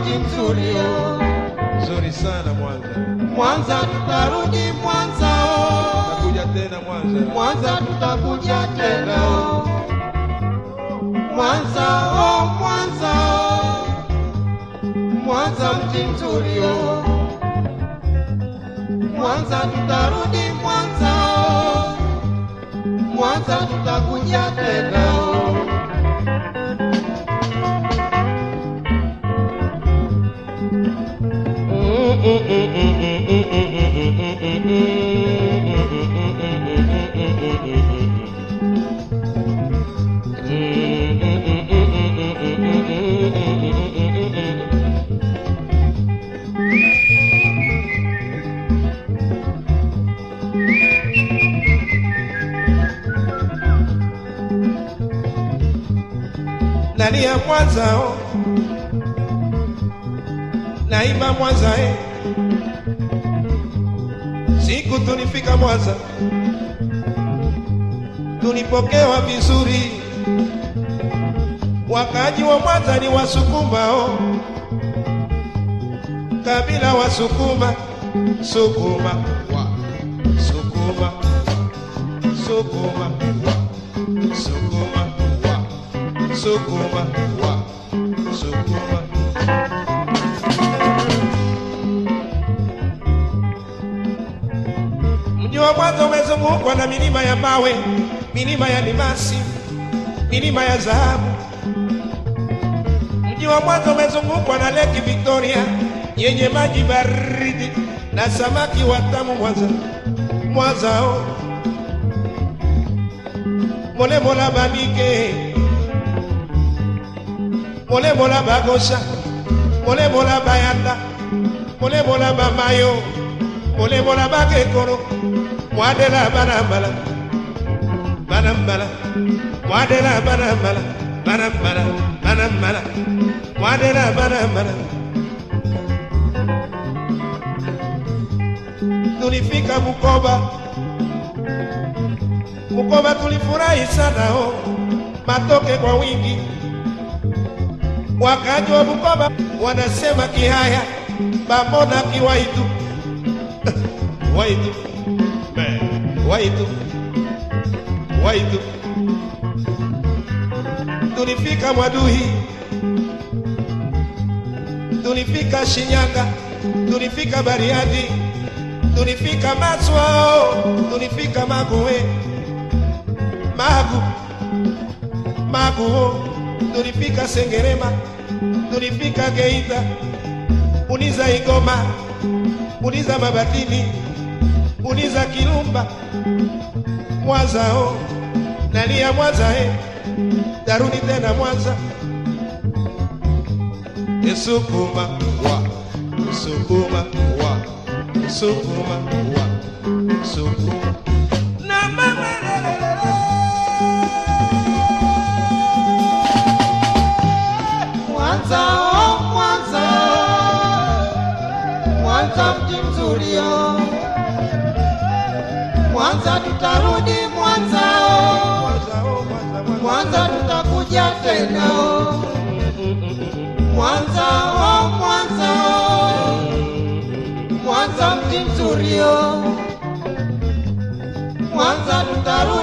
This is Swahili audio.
mji mzuri Nzuri sana Mwanza. Mwanza tutarudi Mwanza Tutakuja tena Mwanza. Mwanza tutakuja tena Mwanza Mwanza Mwanza mji mzuri Mwanza tutarudi Mwanza Mwanza tutakuja tena Nani ya Mwanza naimba Mwanza Siku tulifika Mwanza tulipokewa vizuri. Wakaji wa Mwanza ni Wasukuma kabila wa Sukuma. Sukuma wa Sukuma Sukuma wa Sukuma wa Sukuma wa Sukuma. Mji wa Mwanza umezungukwa na milima ya mawe, milima ya limasi, milima ya dhahabu. Mji wa Mwanza umezungukwa na Lake Victoria yenye maji baridi na samaki watamu. Mwanza mole mola banike, mole mola bagosha, mole mola bayanda, mole mola bamayo, mole mola bagekoro. Mwadela banambala banambala, mwadela banambala banambala banambala, mwadela banambala. Tulifika Bukoba tulifurahi sana matoke kwa wingi. Wakaji wa Bukoba wanasema Kihaya bamona Kiwaitu Waitu Waitu Waitu. Tulifika Mwaduhi, tulifika Shinyanga, tulifika Bariadi, tulifika Maswa, tulifika Magu, tulifika Sengerema, tulifika Geita, uliza Igoma, uliza Mabatini, uliza Kirumba. Mwanza nalia Mwanza tarudi tena Mwanza. Sukuma wa Sukuma wa Sukuma wa Sukuma na mama Mwanza Mwanza Mwanza mji mzuri Mwanza tutarudi Mwanza Mwanza tutakuja tena Mwanza Mwanza Mwanza mji mzuri Mwanza tutarudi